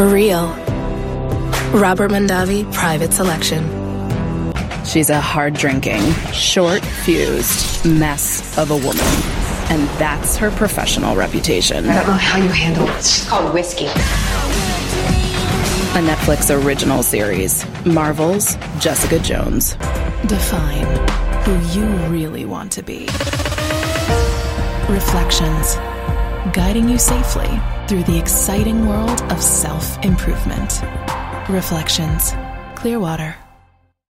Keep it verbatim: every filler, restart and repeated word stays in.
For real. Robert Mondavi Private Selection. She's a hard-drinking, short-fused mess of a woman. And that's her professional reputation. I don't know how you handle it. It's called whiskey. A Netflix original series, Marvel's Jessica Jones. Define who you really want to be. Reflections, guiding you safely through the exciting world of self-improvement. Reflections, Clearwater.